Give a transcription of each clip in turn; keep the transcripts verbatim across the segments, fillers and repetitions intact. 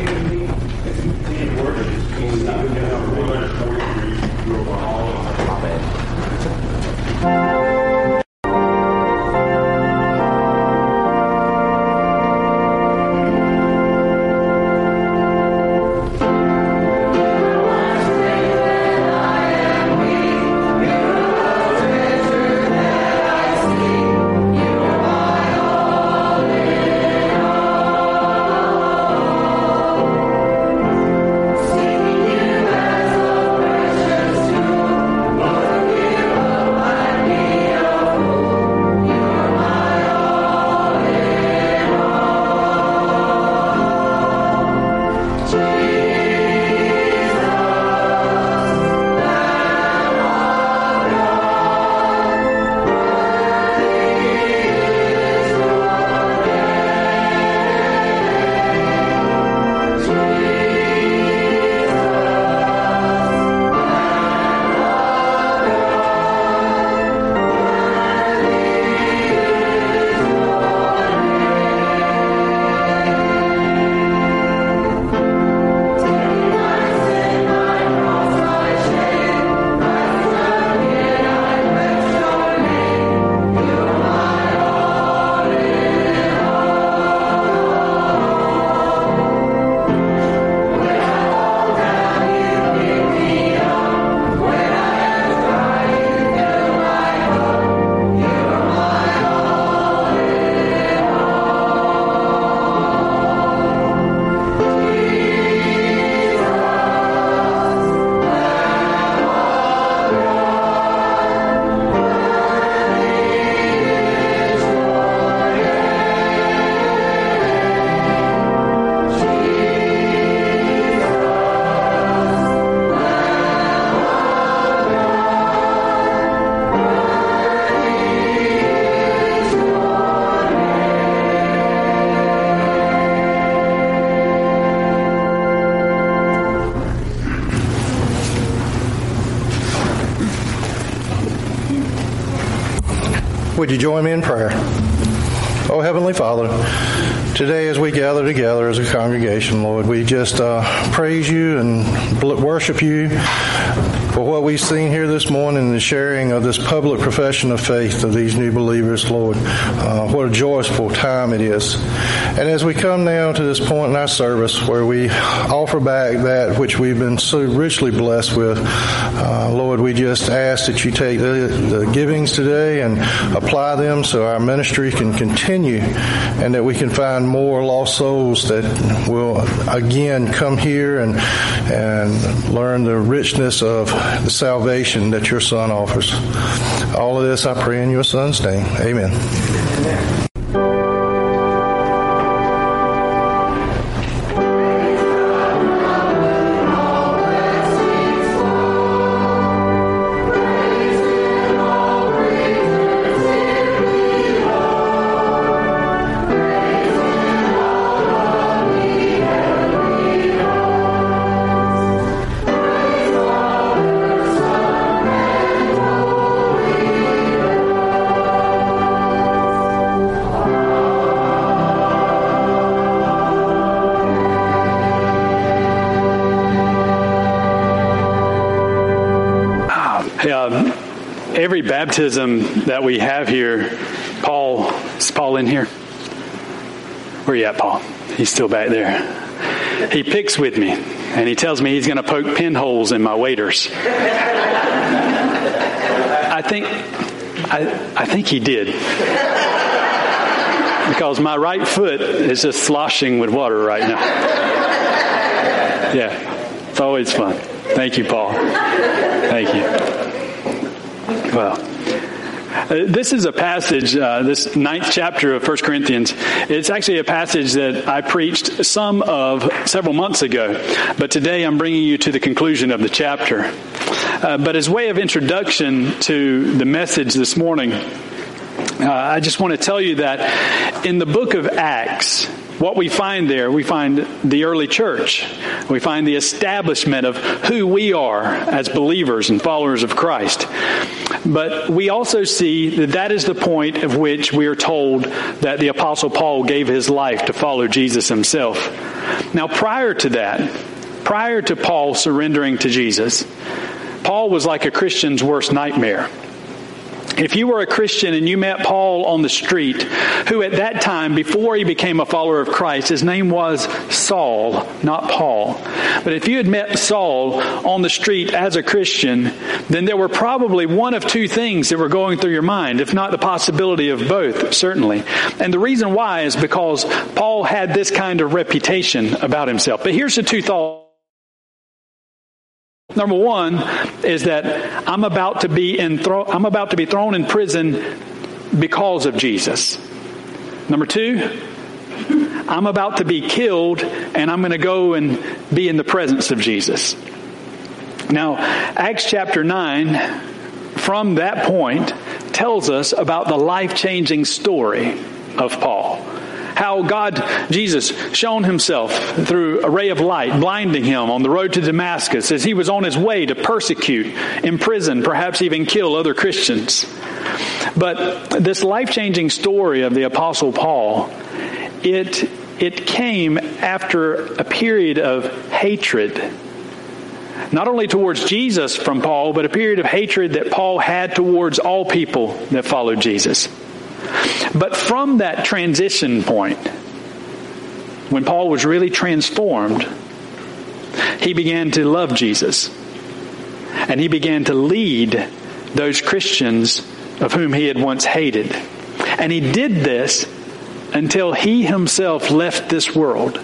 Would you join me in prayer? Oh, Heavenly Father, today as we gather together as a congregation, Lord, we just uh, praise you and worship you for what we've seen here this morning, the sharing of this public profession of faith of these new believers, Lord. Uh, what a joyful time it is. And as we come now to this point in our service where we offer back that which we've been so richly blessed with, uh, Lord, we just ask that you take the, the givings today and apply them so our ministry can continue and that we can find more lost souls that will again come here and and learn the richness of the salvation that your Son offers. All of this I pray in your Son's name. Amen. Amen. Every baptism that we have here, Paul, is Paul in here? Where are you at, Paul? He's still back there. He picks with me, and he tells me he's going to poke pinholes in my waders. I think, I, I think he did. Because my right foot is just sloshing with water right now. Yeah, it's always fun. Thank you, Paul. Thank you. Well, uh, this is a passage, uh, this ninth chapter of First Corinthians. It's actually a passage that I preached some of several months ago, but today I'm bringing you to the conclusion of the chapter. Uh, but as way of introduction to the message this morning, uh, I just want to tell you that in the book of Acts, what we find there, we find the early church. We find the establishment of who we are as believers and followers of Christ. But we also see that that is the point of which we are told that the Apostle Paul gave his life to follow Jesus himself. Now, prior to that, prior to Paul surrendering to Jesus, Paul was like a Christian's worst nightmare. If you were a Christian and you met Paul on the street, who at that time, before he became a follower of Christ, his name was Saul, not Paul. But if you had met Saul on the street as a Christian, then there were probably one of two things that were going through your mind, if not the possibility of both, certainly. And the reason why is because Paul had this kind of reputation about himself. But here's the two thoughts. Number one is that I'm about to be in thro- I'm about to be thrown in prison because of Jesus. Number two, I'm about to be killed and I'm going to go and be in the presence of Jesus. Now, Acts chapter nine, from that point, tells us about the life-changing story of Paul. How God, Jesus, shone himself through a ray of light, blinding him on the road to Damascus as he was on his way to persecute, imprison, perhaps even kill other Christians. But this life-changing story of the Apostle Paul, it, it came after a period of hatred. Not only towards Jesus from Paul, but a period of hatred that Paul had towards all people that followed Jesus. But from that transition point, when Paul was really transformed, he began to love Jesus. And he began to lead those Christians of whom he had once hated. And he did this until he himself left this world.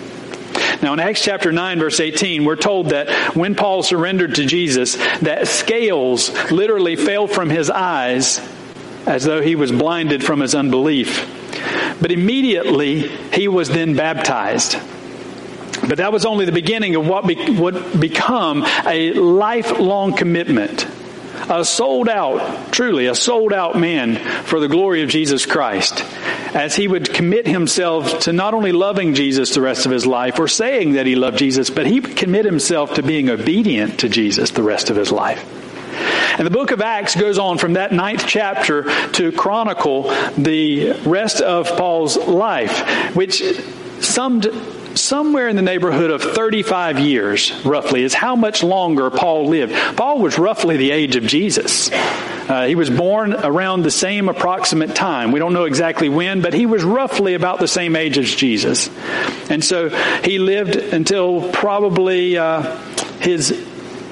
Now in Acts chapter nine, verse eighteen, we're told that when Paul surrendered to Jesus, that scales literally fell from his eyes as though he was blinded from his unbelief. But immediately he was then baptized. But that was only the beginning of what be, would become a lifelong commitment. A sold out, truly a sold out man for the glory of Jesus Christ. As he would commit himself to not only loving Jesus the rest of his life or saying that he loved Jesus, but he would commit himself to being obedient to Jesus the rest of his life. And the book of Acts goes on from that ninth chapter to chronicle the rest of Paul's life, which summed somewhere in the neighborhood of thirty-five years, roughly, is how much longer Paul lived. Paul was roughly the age of Jesus. Uh, he was born around the same approximate time. We don't know exactly when, but he was roughly about the same age as Jesus. And so he lived until probably uh, his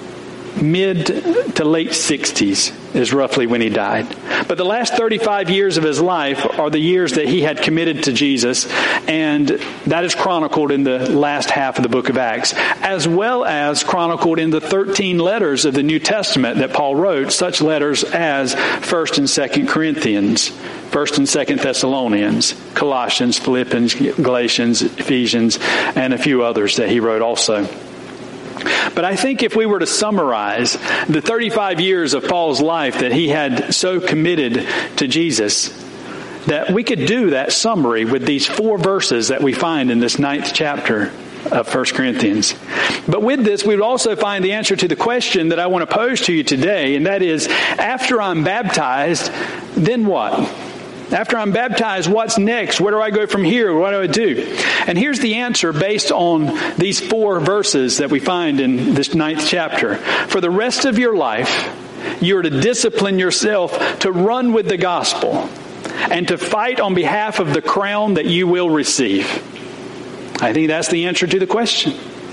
mid to late sixties is roughly when he died. But the last thirty-five years of his life are the years that he had committed to Jesus, and that is chronicled in the last half of the book of Acts, as well as chronicled in the thirteen letters of the New Testament that Paul wrote, such letters as First and Second Corinthians, First and Second Thessalonians, Colossians, Philippians, Galatians, Ephesians, and a few others that he wrote also. But I think if we were to summarize the thirty-five years of Paul's life that he had so committed to Jesus, that we could do that summary with these four verses that we find in this ninth chapter of First Corinthians. But with this, we would also find the answer to the question that I want to pose to you today, and that is, after I'm baptized, then what? After I'm baptized, what's next? Where do I go from here? What do I do? And here's the answer based on these four verses that we find in this ninth chapter. For the rest of your life, you're to discipline yourself to run with the gospel and to fight on behalf of the crown that you will receive. I think that's the answer to the question.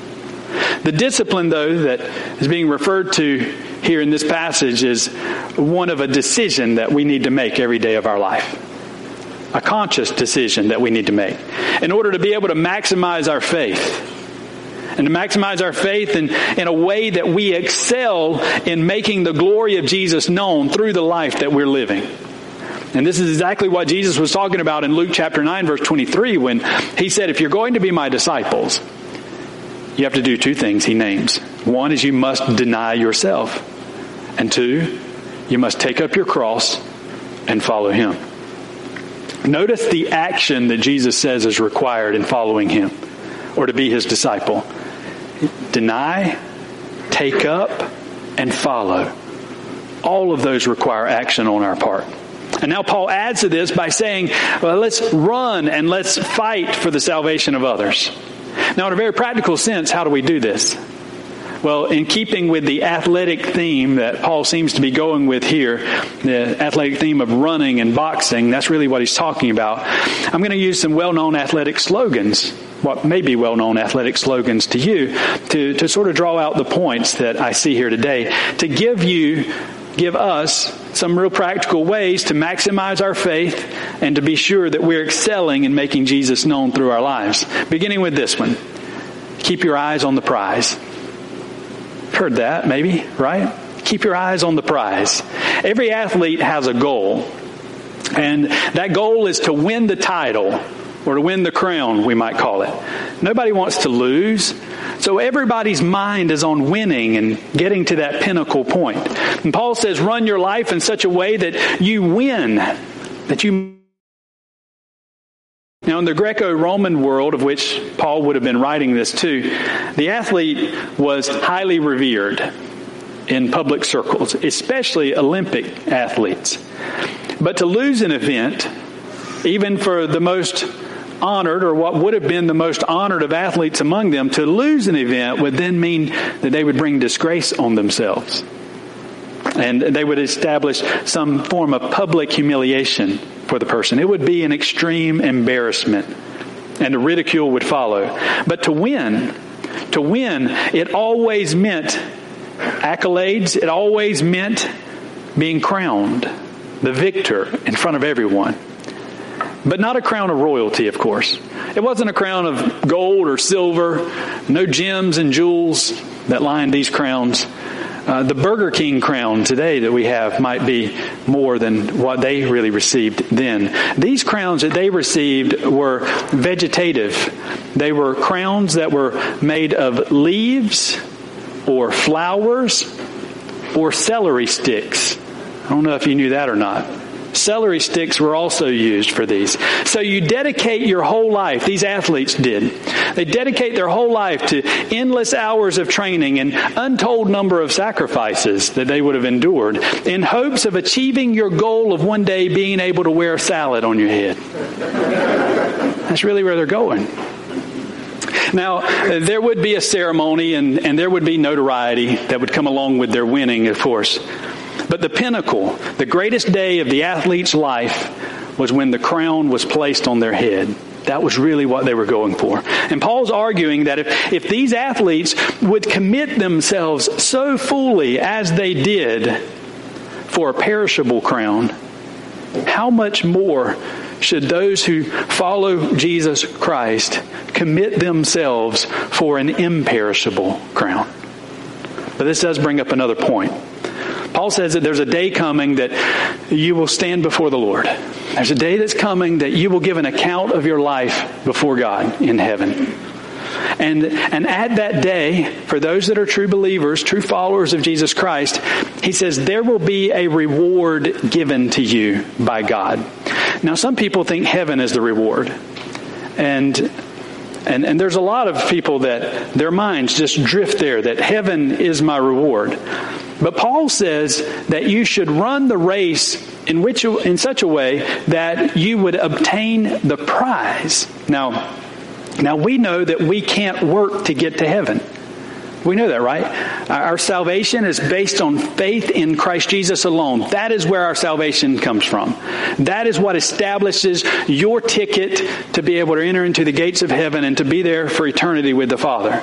The discipline, though, that is being referred to here in this passage is one of a decision that we need to make every day of our life. A conscious decision that we need to make in order to be able to maximize our faith. And to maximize our faith in, in a way that we excel in making the glory of Jesus known through the life that we're living. And this is exactly what Jesus was talking about in Luke chapter nine, verse twenty-three, when he said, if you're going to be my disciples, you have to do two things he names. One is you must deny yourself. And two, you must take up your cross and follow him. Notice the action that Jesus says is required in following him or to be his disciple. Deny, take up, and follow. All of those require action on our part. And now Paul adds to this by saying, well, let's run and let's fight for the salvation of others. Now, in a very practical sense, how do we do this? Well, in keeping with the athletic theme that Paul seems to be going with here, the athletic theme of running and boxing, that's really what he's talking about. I'm going to use some well-known athletic slogans, what may be well-known athletic slogans to you, to, to sort of draw out the points that I see here today, to give you, give us some real practical ways to maximize our faith and to be sure that we're excelling in making Jesus known through our lives. Beginning with this one, keep your eyes on the prize. Heard that, maybe, right? Keep your eyes on the prize. Every athlete has a goal, and that goal is to win the title, or to win the crown, we might call it. Nobody wants to lose, so everybody's mind is on winning and getting to that pinnacle point. And Paul says, run your life in such a way that you win, that you... Now, in the Greco-Roman world, of which Paul would have been writing this to, the athlete was highly revered in public circles, especially Olympic athletes. But to lose an event, even for the most honored, or what would have been the most honored of athletes among them, to lose an event would then mean that they would bring disgrace on themselves. And they would establish some form of public humiliation for the person. It would be an extreme embarrassment, and the ridicule would follow. But to win, to win, it always meant accolades. It always meant being crowned, the victor in front of everyone. But not a crown of royalty, of course. It wasn't a crown of gold or silver, no gems and jewels that lined these crowns. Uh, the Burger King crown today that we have might be more than what they really received then. These crowns that they received were vegetative. They were crowns that were made of leaves or flowers or celery sticks. I don't know if you knew that or not. Celery sticks were also used for these. So you dedicate your whole life, these athletes did. They dedicate their whole life to endless hours of training and untold number of sacrifices that they would have endured in hopes of achieving your goal of one day being able to wear a salad on your head. That's really where they're going. Now, there would be a ceremony and, and there would be notoriety that would come along with their winning, of course. But the pinnacle, the greatest day of the athlete's life was when the crown was placed on their head. That was really what they were going for. And Paul's arguing that if, if these athletes would commit themselves so fully as they did for a perishable crown, how much more should those who follow Jesus Christ commit themselves for an imperishable crown? But this does bring up another point. Paul says that there's a day coming that you will stand before the Lord. There's a day that's coming that you will give an account of your life before God in heaven. And, and at that day, for those that are true believers, true followers of Jesus Christ, he says there will be a reward given to you by God. Now, some people think heaven is the reward. And And, and there's a lot of people that their minds just drift there, that heaven is my reward. But Paul says that you should run the race in which, in such a way that you would obtain the prize. Now, now we know that we can't work to get to heaven. We know that, right? Our salvation is based on faith in Christ Jesus alone. That is where our salvation comes from. That is what establishes your ticket to be able to enter into the gates of heaven and to be there for eternity with the Father.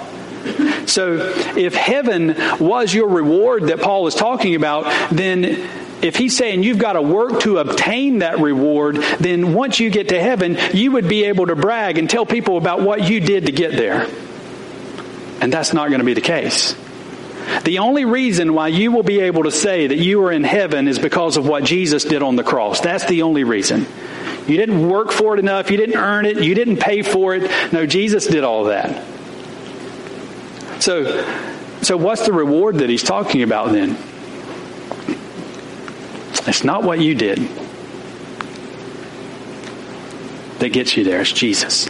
So if heaven was your reward that Paul is talking about, then if he's saying you've got to work to obtain that reward, then once you get to heaven, you would be able to brag and tell people about what you did to get there. And that's not going to be the case. The only reason why you will be able to say that you are in heaven is because of what Jesus did on the cross. That's the only reason. You didn't work for it enough. You didn't earn it. You didn't pay for it. No, Jesus did all that. So, so what's the reward that he's talking about then? It's not what you did that gets you there. It's Jesus.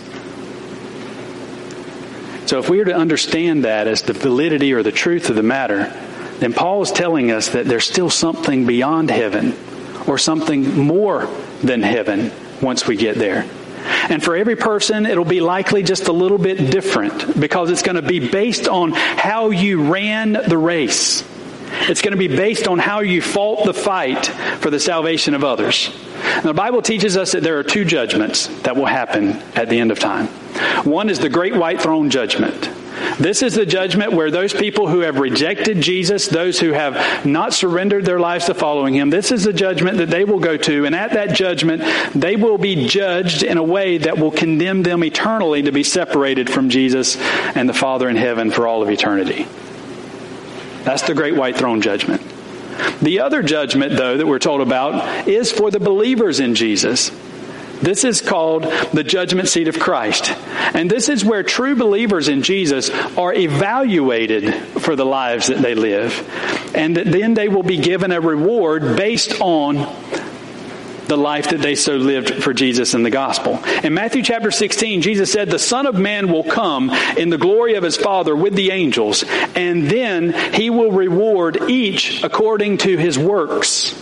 So if we were to understand that as the validity or the truth of the matter, then Paul is telling us that there's still something beyond heaven or something more than heaven once we get there. And for every person, it'll be likely just a little bit different because it's going to be based on how you ran the race. It's going to be based on how you fought the fight for the salvation of others. Now, the Bible teaches us that there are two judgments that will happen at the end of time. One is the great white throne judgment. This is the judgment where those people who have rejected Jesus, those who have not surrendered their lives to following him, this is the judgment that they will go to. And at that judgment, they will be judged in a way that will condemn them eternally to be separated from Jesus and the Father in heaven for all of eternity. That's the great white throne judgment. The other judgment, though, that we're told about is for the believers in Jesus. This is called the judgment seat of Christ. And this is where true believers in Jesus are evaluated for the lives that they live. And then they will be given a reward based on the life that they so lived for Jesus and the gospel. In Matthew chapter sixteen, Jesus said, "The Son of Man will come in the glory of his Father with the angels, and then he will reward each according to his works."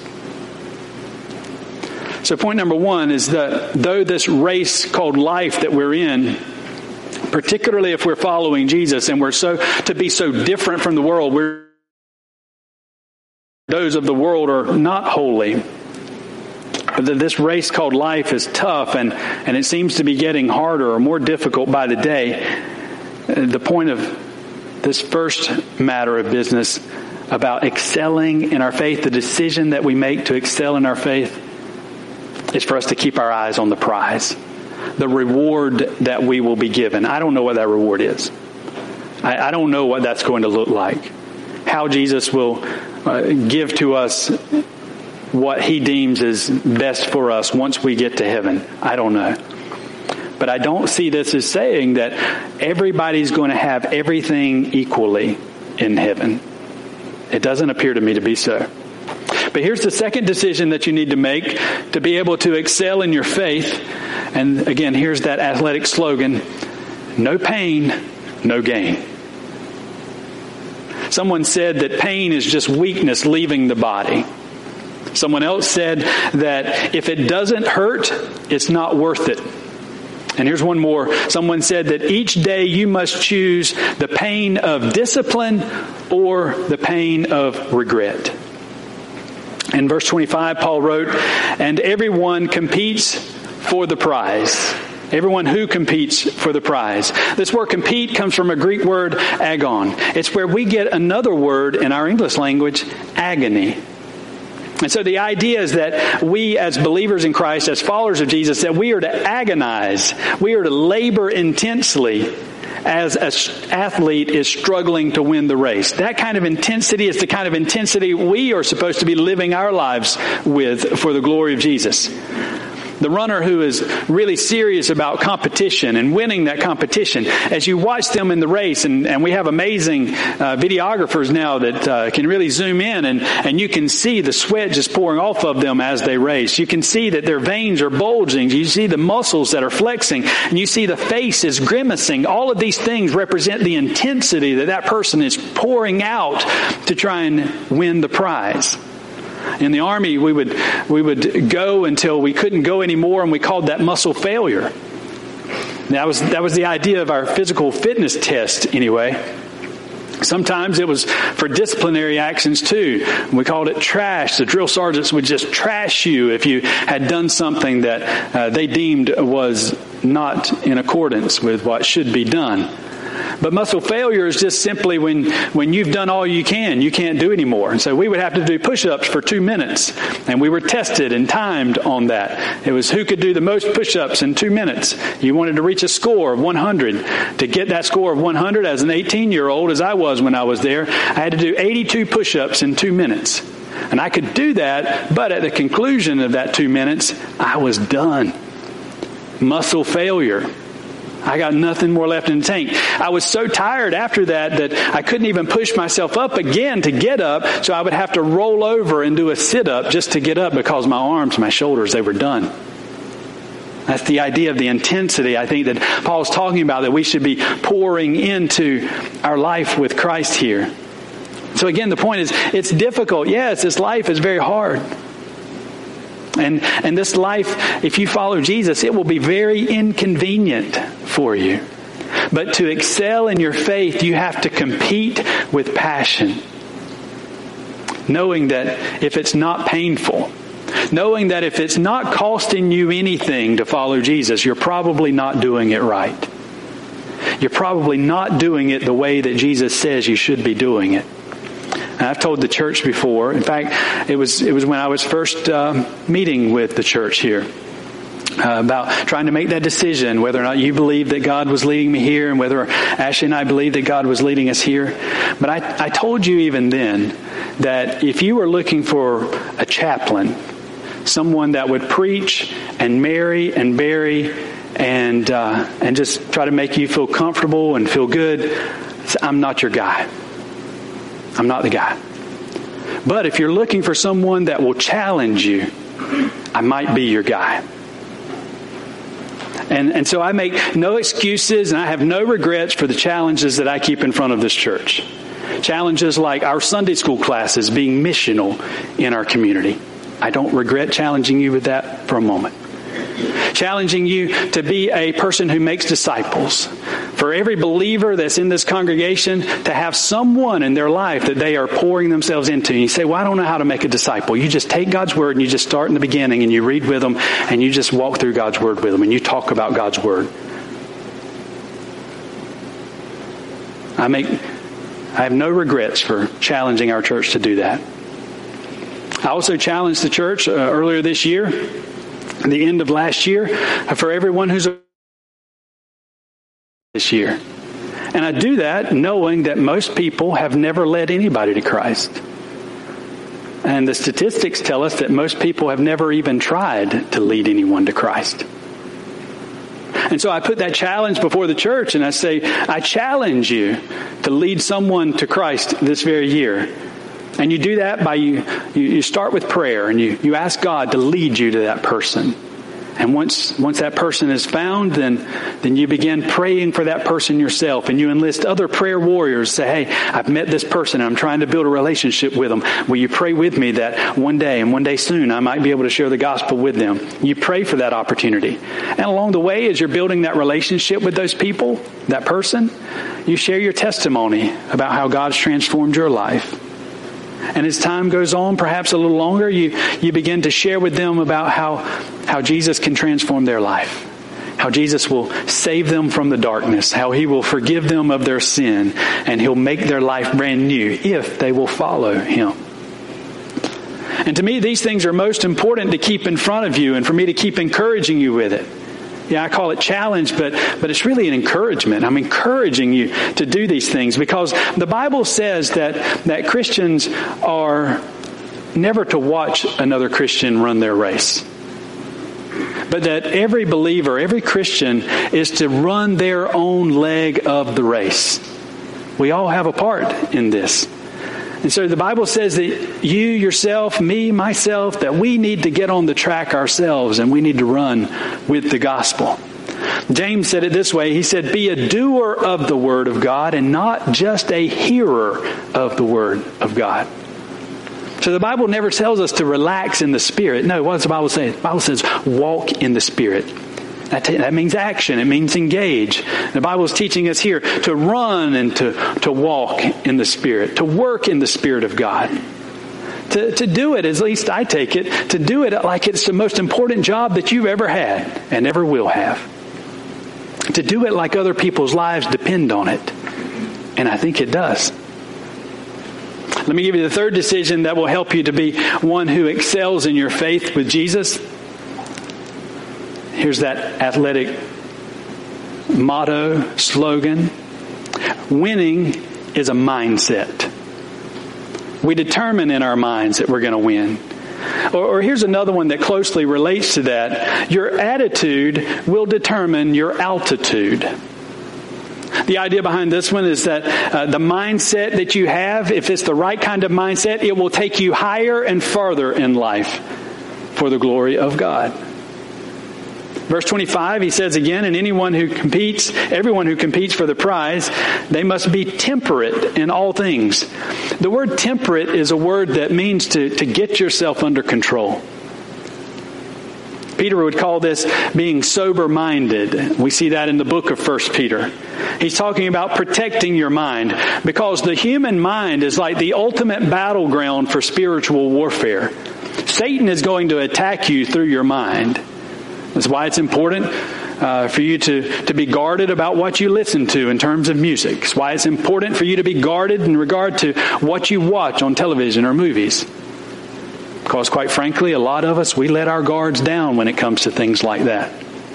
So point number one is that though this race called life that we're in, particularly if we're following Jesus and we're so to be so different from the world, we're those of the world are not holy. But this race called life is tough, and, and it seems to be getting harder or more difficult by the day. The point of this first matter of business about excelling in our faith, the decision that we make to excel in our faith, is for us to keep our eyes on the prize, the reward that we will be given. I don't know what that reward is. I, I don't know what that's going to look like. How Jesus will uh, give to us what he deems is best for us once we get to heaven. I don't know. But I don't see this as saying that everybody's going to have everything equally in heaven. It doesn't appear to me to be so. But here's the second decision that you need to make to be able to excel in your faith. And again, here's that athletic slogan: no pain, no gain. Someone said that pain is just weakness leaving the body. Someone else said that if it doesn't hurt, it's not worth it. And here's one more. Someone said that each day you must choose the pain of discipline or the pain of regret. In verse twenty-five, Paul wrote, "And everyone competes for the prize." Everyone who competes for the prize. This word compete comes from a Greek word, agon. It's where we get another word in our English language, agony. And so the idea is that we as believers in Christ, as followers of Jesus, that we are to agonize. We are to labor intensely as an athlete is struggling to win the race. That kind of intensity is the kind of intensity we are supposed to be living our lives with for the glory of Jesus. The runner who is really serious about competition and winning that competition, as you watch them in the race, and, and we have amazing uh, videographers now that uh, can really zoom in, and, and you can see the sweat just pouring off of them as they race. You can see that their veins are bulging. You see the muscles that are flexing, and you see the face is grimacing. All of these things represent the intensity that that person is pouring out to try and win the prize. In the Army, we would we would go until we couldn't go anymore, and we called that muscle failure. That was that was the idea of our physical fitness test, anyway. Sometimes it was for disciplinary actions too. We called it trash. The drill sergeants would just trash you if you had done something that uh, they deemed was not in accordance with what should be done. But muscle failure is just simply when, when you've done all you can, you can't do anymore. And so we would have to do push-ups for two minutes. And we were tested and timed on that. It was who could do the most push-ups in two minutes. You wanted to reach a score of one hundred. To get that score of one hundred as an eighteen-year-old, as I was when I was there, I had to do eighty-two push-ups in two minutes. And I could do that, but at the conclusion of that two minutes, I was done. Muscle failure. I got nothing more left in the tank. I was so tired after that that I couldn't even push myself up again to get up, so I would have to roll over and do a sit-up just to get up because my arms, my shoulders, they were done. That's the idea of the intensity, I think, that Paul's talking about, that we should be pouring into our life with Christ here. So again, the point is, it's difficult. Yes, this life is very hard. And, and this life, if you follow Jesus, it will be very inconvenient for you. But to excel in your faith, you have to compete with passion. Knowing that if it's not painful, knowing that if it's not costing you anything to follow Jesus, you're probably not doing it right. You're probably not doing it the way that Jesus says you should be doing it. And I've told the church before, in fact, it was it was when I was first uh, meeting with the church here, Uh, about trying to make that decision, whether or not you believe that God was leading me here and whether Ashley and I believe that God was leading us here. But I, I told you even then that if you were looking for a chaplain, someone that would preach and marry and bury and uh, and just try to make you feel comfortable and feel good, I'm not your guy. I'm not the guy. But if you're looking for someone that will challenge you, I might be your guy. And and so I make no excuses and I have no regrets for the challenges that I keep in front of this church. Challenges like our Sunday school classes being missional in our community. I don't regret challenging you with that for a moment. Challenging you to be a person who makes disciples. For every believer that's in this congregation to have someone in their life that they are pouring themselves into. And you say, well, I don't know how to make a disciple. You just take God's Word and you just start in the beginning and you read with them and you just walk through God's Word with them and you talk about God's Word. I make, I have no regrets for challenging our church to do that. I also challenged the church uh, earlier this year, at the end of last year, for everyone who's a this year. And I do that knowing that most people have never led anybody to Christ. And the statistics tell us that most people have never even tried to lead anyone to Christ. And so I put that challenge before the church and I say, I challenge you to lead someone to Christ this very year. And you do that by you, you start with prayer and you, you ask God to lead you to that person. And once once that person is found, then then you begin praying for that person yourself. And you enlist other prayer warriors. Say, hey, I've met this person and I'm trying to build a relationship with them. Will you pray with me that one day and one day soon I might be able to share the gospel with them? You pray for that opportunity. And along the way, as you're building that relationship with those people, that person, you share your testimony about how God's transformed your life. And as time goes on, perhaps a little longer, you, you begin to share with them about how, how Jesus can transform their life. How Jesus will save them from the darkness. How He will forgive them of their sin. And He'll make their life brand new if they will follow Him. And to me, these things are most important to keep in front of you and for me to keep encouraging you with it. Yeah, I call it challenge, but but it's really an encouragement. I'm encouraging you to do these things because the Bible says that, that Christians are never to watch another Christian run their race. But that every believer, every Christian is to run their own leg of the race. We all have a part in this. And so the Bible says that you, yourself, me, myself, that we need to get on the track ourselves and we need to run with the gospel. James said it this way. He said, be a doer of the word of God and not just a hearer of the word of God. So the Bible never tells us to relax in the Spirit. No, what does the Bible say? The Bible says walk in the Spirit. That, t- that means action. It means engage. The Bible is teaching us here to run and to, to walk in the Spirit, to work in the Spirit of God. To, to do it, at least I take it, to do it like it's the most important job that you've ever had and ever will have. To do it like other people's lives depend on it. And I think it does. Let me give you the third decision that will help you to be one who excels in your faith with Jesus. Here's that athletic motto, slogan. Winning is a mindset. We determine in our minds that we're going to win. Or, or here's another one that closely relates to that. Your attitude will determine your altitude. The idea behind this one is that uh, the mindset that you have, if it's the right kind of mindset, it will take you higher and farther in life for the glory of God. Verse twenty-five, he says again, and anyone who competes, everyone who competes for the prize, they must be temperate in all things. The word temperate is a word that means to, to get yourself under control. Peter would call this being sober-minded. We see that in the book of First Peter. He's talking about protecting your mind, because the human mind is like the ultimate battleground for spiritual warfare. Satan is going to attack you through your mind. That's why it's important uh, for you to, to be guarded about what you listen to in terms of music. It's why it's important for you to be guarded in regard to what you watch on television or movies. Because quite frankly, a lot of us, we let our guards down when it comes to things like that.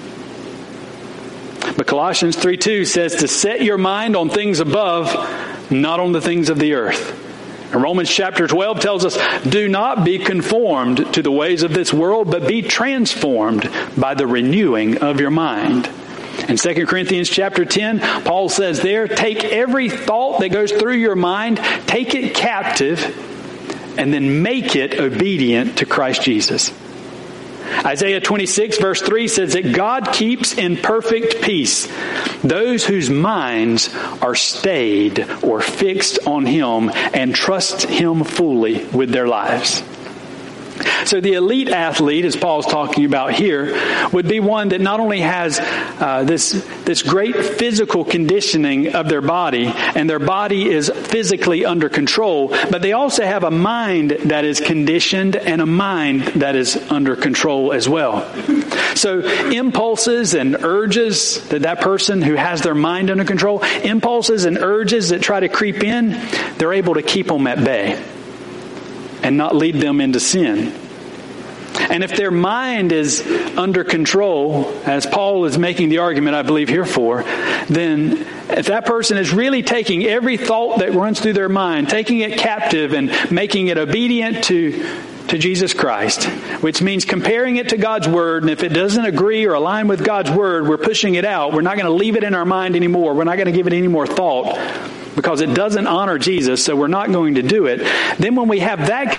But Colossians three two says to set your mind on things above, not on the things of the earth. And Romans chapter twelve tells us, do not be conformed to the ways of this world, but be transformed by the renewing of your mind. In Second Corinthians chapter ten, Paul says there, take every thought that goes through your mind, take it captive, and then make it obedient to Christ Jesus. Isaiah twenty-six verse three says that God keeps in perfect peace those whose minds are stayed or fixed on Him and trust Him fully with their lives. So the elite athlete, as Paul's talking about here, would be one that not only has uh, this this great physical conditioning of their body, and their body is physically under control, but they also have a mind that is conditioned and a mind that is under control as well. So impulses and urges that that person who has their mind under control, impulses and urges that try to creep in, they're able to keep them at bay and not lead them into sin. And if their mind is under control, as Paul is making the argument, I believe, here for, then if that person is really taking every thought that runs through their mind, taking it captive and making it obedient to, to Jesus Christ, which means comparing it to God's Word, and if it doesn't agree or align with God's Word, we're pushing it out. We're not going to leave it in our mind anymore. We're not going to give it any more thought, because it doesn't honor Jesus, so we're not going to do it. Then when we have that,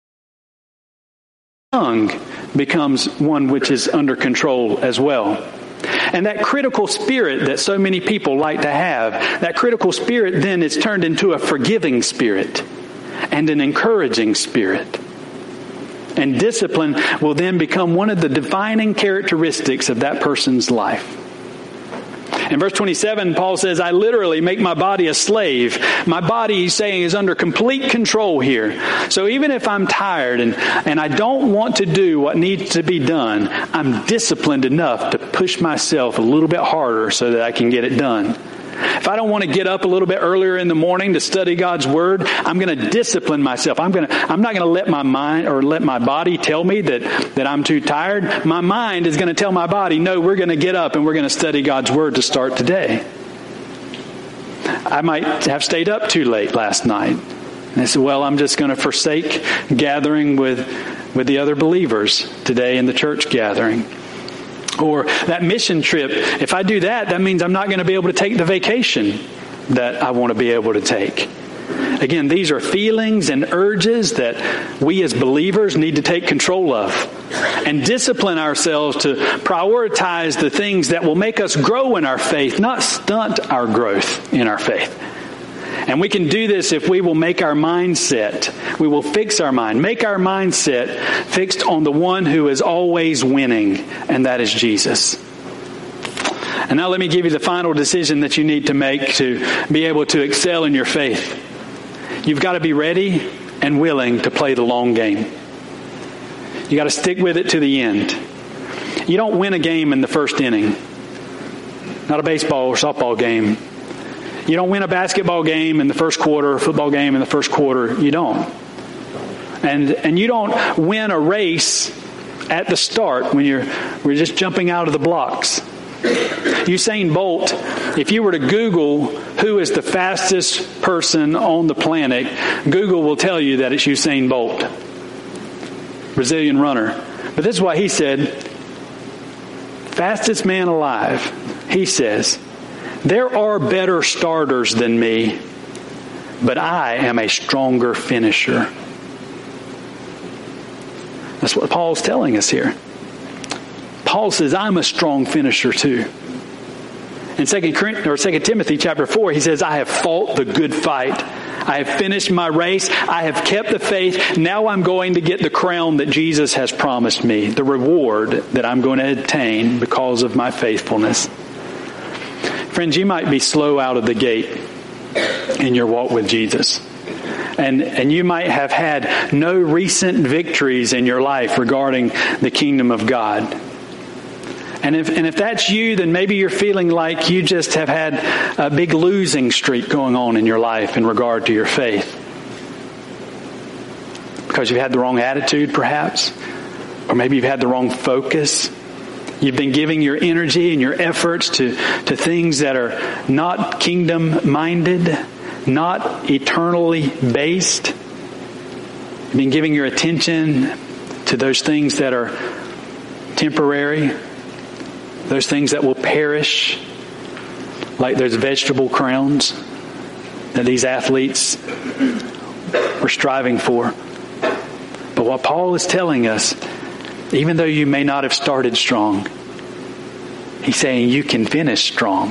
tongue becomes one which is under control as well. And that critical spirit that so many people like to have, that critical spirit then is turned into a forgiving spirit and an encouraging spirit. And discipline will then become one of the defining characteristics of that person's life. In verse twenty-seven, Paul says, I literally make my body a slave. My body, he's saying, is under complete control here. So even if I'm tired and, and I don't want to do what needs to be done, I'm disciplined enough to push myself a little bit harder so that I can get it done. If I don't want to get up a little bit earlier in the morning to study God's Word, I'm going to discipline myself. I'm going to, I'm not going to let my mind or let my body tell me that, that I'm too tired. My mind is going to tell my body, no, we're going to get up and we're going to study God's Word to start today. I might have stayed up too late last night. And I said, well, I'm just going to forsake gathering with, with the other believers today in the church gathering. Or that mission trip, if I do that, that means I'm not going to be able to take the vacation that I want to be able to take. Again, these are feelings and urges that we as believers need to take control of and discipline ourselves to prioritize the things that will make us grow in our faith, not stunt our growth in our faith. And we can do this if we will make our mindset, we will fix our mind, make our mindset fixed on the one who is always winning, and that is Jesus. And now let me give you the final decision that you need to make to be able to excel in your faith. You've got to be ready and willing to play the long game. You got to stick with it to the end. You don't win a game in the first inning. Not a baseball or softball game. You don't win a basketball game in the first quarter, a football game in the first quarter. You don't. And and you don't win a race at the start when you're we're just jumping out of the blocks. Usain Bolt, if you were to Google who is the fastest person on the planet, Google will tell you that it's Usain Bolt, Brazilian runner. But this is what he said. Fastest man alive, he says, there are better starters than me, but I am a stronger finisher. That's what Paul's telling us here. Paul says, I'm a strong finisher too. In Second Timothy chapter four, he says, I have fought the good fight. I have finished my race. I have kept the faith. Now I'm going to get the crown that Jesus has promised me, the reward that I'm going to attain because of my faithfulness. Friends, you might be slow out of the gate in your walk with Jesus. And and you might have had no recent victories in your life regarding the kingdom of God. And if and if that's you, then maybe you're feeling like you just have had a big losing streak going on in your life in regard to your faith. Because you've had the wrong attitude, perhaps. Or maybe you've had the wrong focus. You've been giving your energy and your efforts to, to things that are not kingdom-minded, not eternally based. You've been giving your attention to those things that are temporary, those things that will perish, like those vegetable crowns that these athletes were striving for. But what Paul is telling us, even though you may not have started strong, he's saying you can finish strong.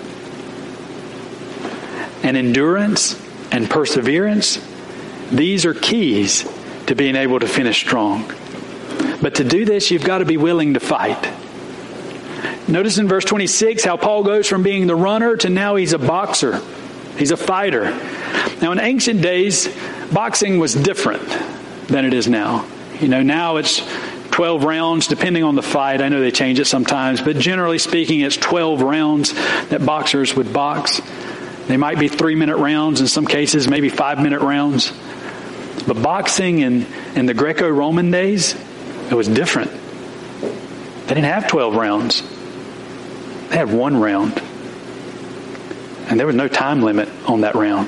And endurance and perseverance, these are keys to being able to finish strong. But to do this, you've got to be willing to fight. Notice in verse twenty-six how Paul goes from being the runner to now he's a boxer. He's a fighter. Now in ancient days, boxing was different than it is now. You know, now it's twelve rounds, depending on the fight. I know they change it sometimes, but generally speaking, it's twelve rounds that boxers would box. They might be three-minute rounds in some cases, maybe five-minute rounds. But boxing in, in the Greco-Roman days, it was different. They didn't have twelve rounds. They had one round. And there was no time limit on that round.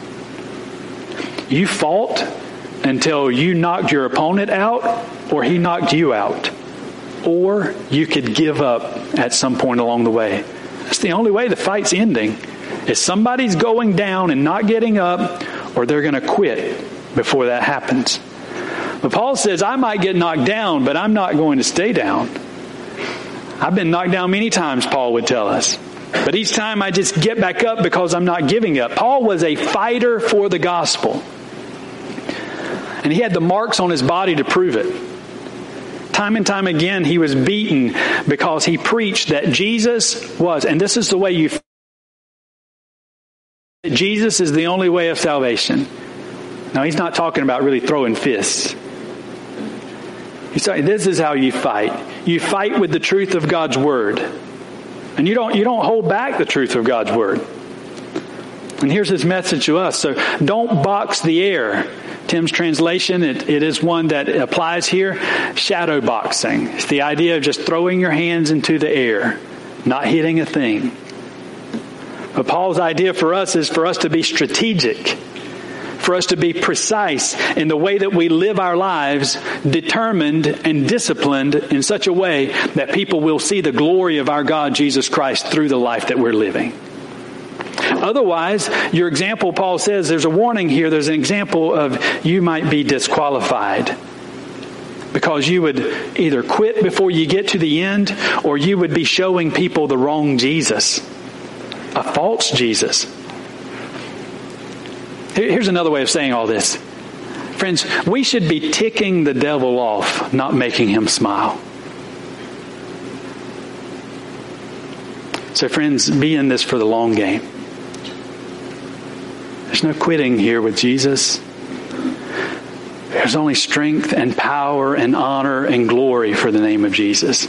You fought until you knocked your opponent out or he knocked you out. Or you could give up at some point along the way. That's the only way the fight's ending. Is somebody's going down and not getting up, or they're going to quit before that happens. But Paul says, I might get knocked down, but I'm not going to stay down. I've been knocked down many times, Paul would tell us. But each time I just get back up because I'm not giving up. Paul was a fighter for the gospel. And he had the marks on his body to prove it. Time and time again, he was beaten because he preached that Jesus was, and this is the way you, Jesus is the only way of salvation. Now, he's not talking about really throwing fists. He's saying this is how you fight. You fight with the truth of God's word. And you don't, you don't hold back the truth of God's word. And here's his message to us. So don't box the air. Tim's translation, it, it is one that applies here. Shadow boxing. It's the idea of just throwing your hands into the air, not hitting a thing. But Paul's idea for us is for us to be strategic, for us to be precise in the way that we live our lives, determined and disciplined in such a way that people will see the glory of our God, Jesus Christ, through the life that we're living. Otherwise, your example, Paul says, there's a warning here. There's an example of you might be disqualified because you would either quit before you get to the end, or you would be showing people the wrong Jesus, a false Jesus. Here's another way of saying all this. Friends, we should be ticking the devil off, not making him smile. So friends, be in this for the long game. There's no quitting here with Jesus. There's only strength and power and honor and glory for the name of Jesus.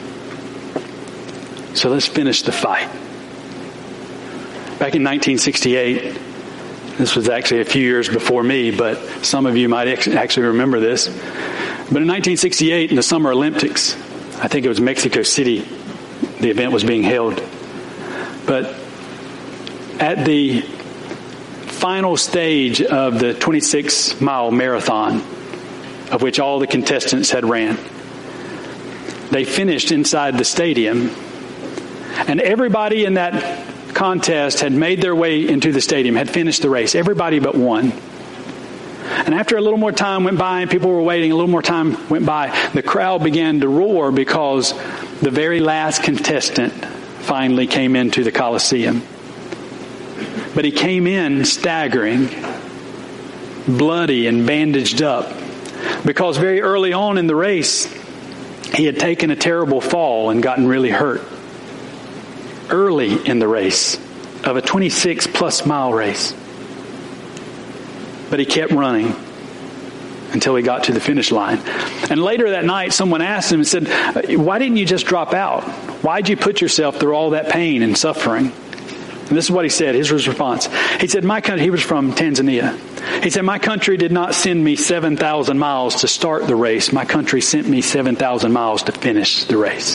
So let's finish the fight. Back in nineteen sixty-eight, this was actually a few years before me, but some of you might actually remember this. But in nineteen sixty-eight, in the Summer Olympics, I think it was Mexico City, the event was being held. But at the final stage of the twenty-six mile marathon, of which all the contestants had ran, they finished inside the stadium, and everybody in that contest had made their way into the stadium, had finished the race, everybody but one. And after a little more time went by and people were waiting, a little more time went by, the crowd began to roar because the very last contestant finally came into the Coliseum. But he came in staggering, bloody and bandaged up, because very early on in the race, he had taken a terrible fall and gotten really hurt. Early in the race of a twenty-six plus mile race. But he kept running until he got to the finish line. And later that night, someone asked him and said, why didn't you just drop out? Why'd you put yourself through all that pain and suffering? And this is what he said, his response. He said, my country, he was from Tanzania. He said, my country did not send me seven thousand miles to start the race. My country sent me seven thousand miles to finish the race.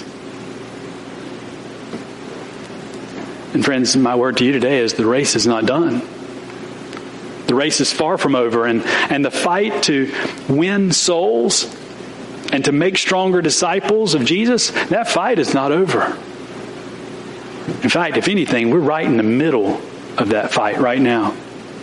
And friends, my word to you today is the race is not done. The race is far from over, and, and the fight to win souls and to make stronger disciples of Jesus, that fight is not over. In fact, if anything, we're right in the middle of that fight right now.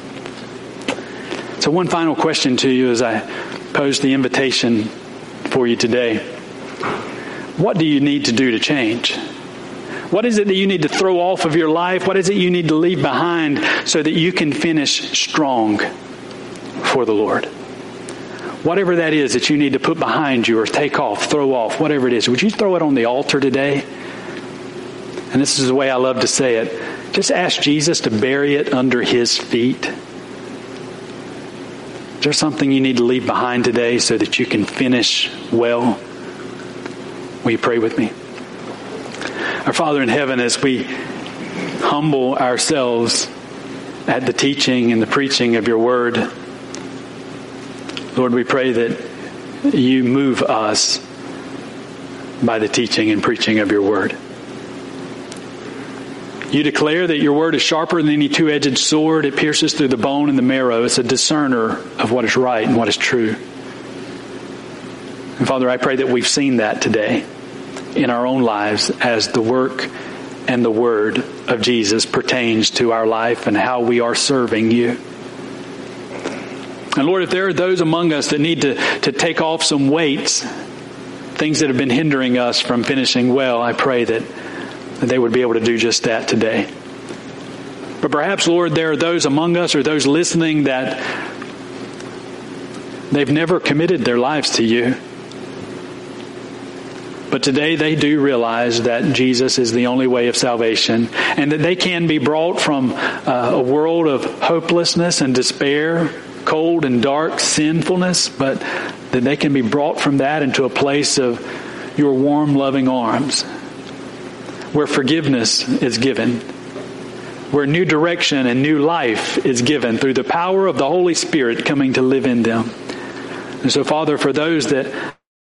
So one final question to you as I pose the invitation for you today. What do you need to do to change? What is it that you need to throw off of your life? What is it you need to leave behind so that you can finish strong for the Lord? Whatever that is that you need to put behind you or take off, throw off, whatever it is, would you throw it on the altar today? And this is the way I love to say it. Just ask Jesus to bury it under his feet. Is there something you need to leave behind today so that you can finish well? Will you pray with me? Our Father in heaven, as we humble ourselves at the teaching and the preaching of your word, Lord, we pray that you move us by the teaching and preaching of your word. You declare that your word is sharper than any two-edged sword. It pierces through the bone and the marrow. It's a discerner of what is right and what is true. And Father, I pray that we've seen that today in our own lives as the work and the word of Jesus pertains to our life and how we are serving you. And Lord, if there are those among us that need to, to take off some weights, things that have been hindering us from finishing well, I pray that, that they would be able to do just that today. But perhaps, Lord, there are those among us or those listening that they've never committed their lives to you. But today they do realize that Jesus is the only way of salvation and that they can be brought from uh, a world of hopelessness and despair, cold and dark sinfulness, but that they can be brought from that into a place of your warm, loving arms where forgiveness is given, where new direction and new life is given through the power of the Holy Spirit coming to live in them. And so, Father, for those that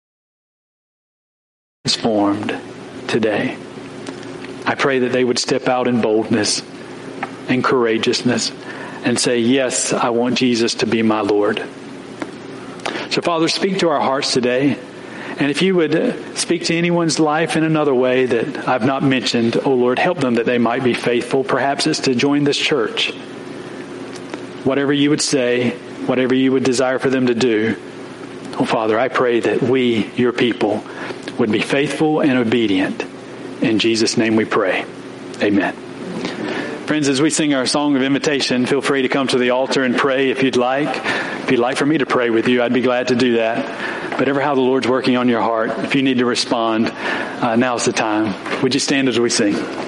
transformed today, I pray that they would step out in boldness and courageousness and say, yes, I want Jesus to be my Lord. So, Father, speak to our hearts today. And if you would speak to anyone's life in another way that I've not mentioned, oh Lord, help them that they might be faithful. Perhaps it's to join this church. Whatever you would say, whatever you would desire for them to do, oh Father, I pray that we, your people, would be faithful and obedient. In Jesus' name we pray. Amen. Friends, as we sing our song of invitation, feel free to come to the altar and pray if you'd like. If you'd like for me to pray with you, I'd be glad to do that. But ever how the Lord's working on your heart, if you need to respond, uh, now's the time. Would you stand as we sing?